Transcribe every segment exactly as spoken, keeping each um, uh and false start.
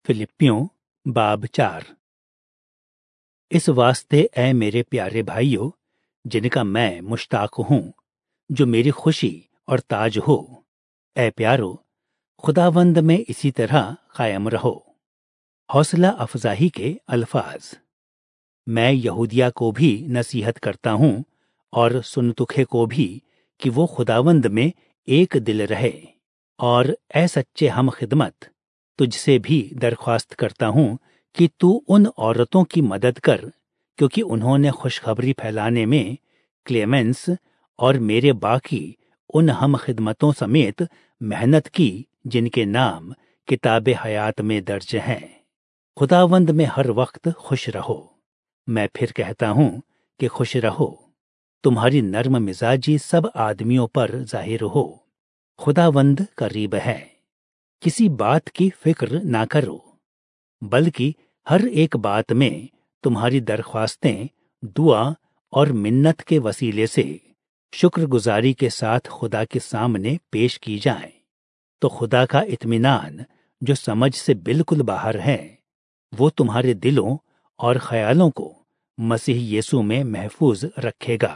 फिलिप्पियों बाब चार। इस वास्ते ऐ मेरे प्यारे भाइयों, जिनका मैं मुश्ताक हूं, जो मेरी खुशी और ताज हो, ऐ प्यारो, खुदावंद में इसी तरह कायम रहो। हौसला अफजाही के अल्फाज। मैं यहूदिया को भी नसीहत करता हूं और सुनतुखे को भी कि वो खुदावंद में एक दिल रहे। और ऐ सच्चे हम खिदमत, तुझसे भी दरख्वास्त करता हूं कि तू उन औरतों की मदद कर, क्योंकि उन्होंने खुशखबरी फैलाने में क्लेमेंस और मेरे बाकी उन हम खिदमतों समेत मेहनत की, जिनके नाम किताबे हयात में दर्ज हैं। खुदावंद में हर वक्त खुश रहो। मैं फिर कहता हूं कि खुश रहो। तुम्हारी नर्म मिजाजी सब आदमियों पर जाहिर हो। खुदावंद करीब है। किसी बात की फिक्र ना करो, बल्कि हर एक बात में तुम्हारी दरख्वास्तें दुआ और मिन्नत के वसीले से शुक्रगुजारी के साथ खुदा के सामने पेश की जाएं। तो खुदा का इत्मीनान, जो समझ से बिल्कुल बाहर है, वो तुम्हारे दिलों और ख्यालों को मसीह यीशु में महफूज रखेगा।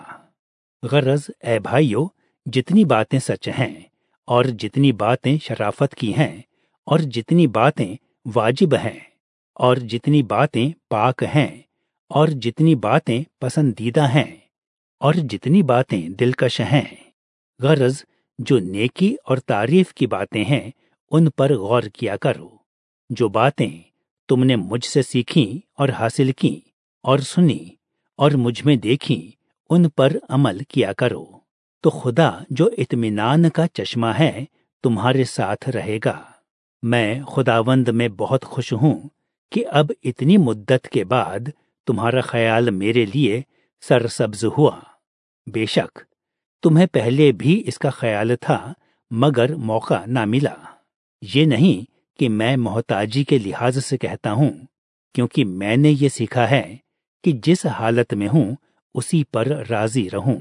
गरज ऐ भाइयों, जितनी बातें सच हैं और जितनी बातें शराफत की हैं और जितनी बातें वाजिब हैं और जितनी बातें पाक हैं और जितनी बातें पसंदीदा हैं और जितनी बातें दिलकश हैं, गरज जो नेकी और तारीफ की बातें हैं, उन पर गौर किया करो। जो बातें तुमने मुझसे सीखी और हासिल की और सुनी और मुझ में देखी, उन पर अमल किया करो। तो खुदा जो इत्मीनान का चश्मा है, तुम्हारे साथ रहेगा। मैं खुदावंद में बहुत खुश हूं कि अब इतनी मुद्दत के बाद तुम्हारा ख्याल मेरे लिए सरसब्ज हुआ। बेशक तुम्हें पहले भी इसका ख्याल था, मगर मौका ना मिला। ये नहीं कि मैं मोहताजी के लिहाज से कहता हूं, क्योंकि मैंने ये सीखा है कि जिस हालत में हूं उसी पर राजी रहूं।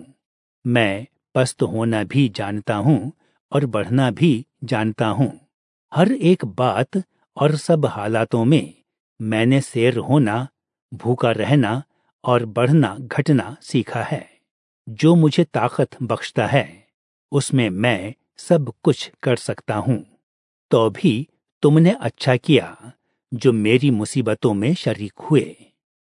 मैं पस्त होना भी जानता हूं और बढ़ना भी जानता हूं। हर एक बात और सब हालातों में मैंने शेर होना, भूखा रहना और बढ़ना घटना सीखा है। जो मुझे ताकत बख्शता है, उसमें मैं सब कुछ कर सकता हूं। तो भी तुमने अच्छा किया जो मेरी मुसीबतों में शरीक हुए।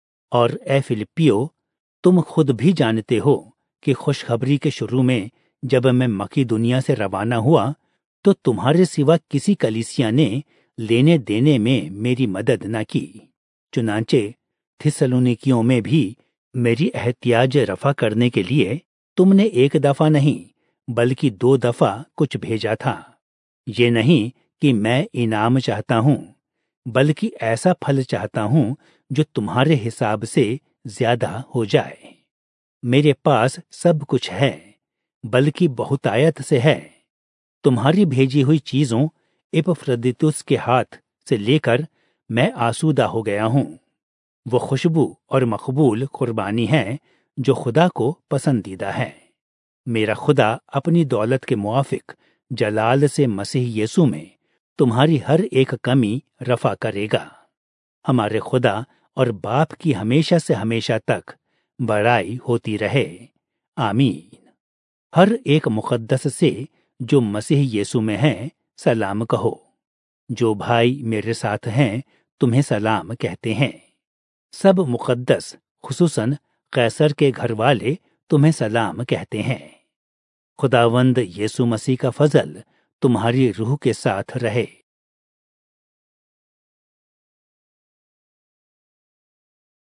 और ए फिलिप्पियो, तुम खुद भी जानते हो कि खुशखबरी के शुरू में जब मैं मकीदुनिया से रवाना हुआ, तो तुम्हारे सिवा किसी कलीसिया ने लेने देने में मेरी मदद न की। चुनांचे थिस्सलुनीकियों में भी मेरी एहतियाज रफा करने के लिए तुमने एक दफा नहीं बल्कि दो दफा कुछ भेजा था। ये नहीं कि मैं इनाम चाहता हूं, बल्कि ऐसा फल चाहता हूं जो तुम्हारे हिसाब से ज्यादा हो जाए। मेरे पास सब कुछ है, बल्कि बहुतायत से है। तुम्हारी भेजी हुई चीजों इपफ्रदितुस के हाथ से लेकर मैं आसूदा हो गया हूं। वो खुशबू और मकबूल कुर्बानी है जो खुदा को पसंदीदा है। मेरा खुदा अपनी दौलत के मुआफिक जलाल से मसीह यीशु में तुम्हारी हर एक कमी रफा करेगा। हमारे खुदा और बाप की हमेशा से हमेशा तक बड़ाई होती रहे। आमीन। हर एक मुकद्दस से जो मसीह यीशु में है सलाम कहो। जो भाई मेरे साथ हैं तुम्हें सलाम कहते हैं। सब मुकद्दस, खुसूसन कैसर के घर वाले, तुम्हें सलाम कहते हैं। खुदावंद यीशु मसीह का फजल तुम्हारी रूह के साथ रहे।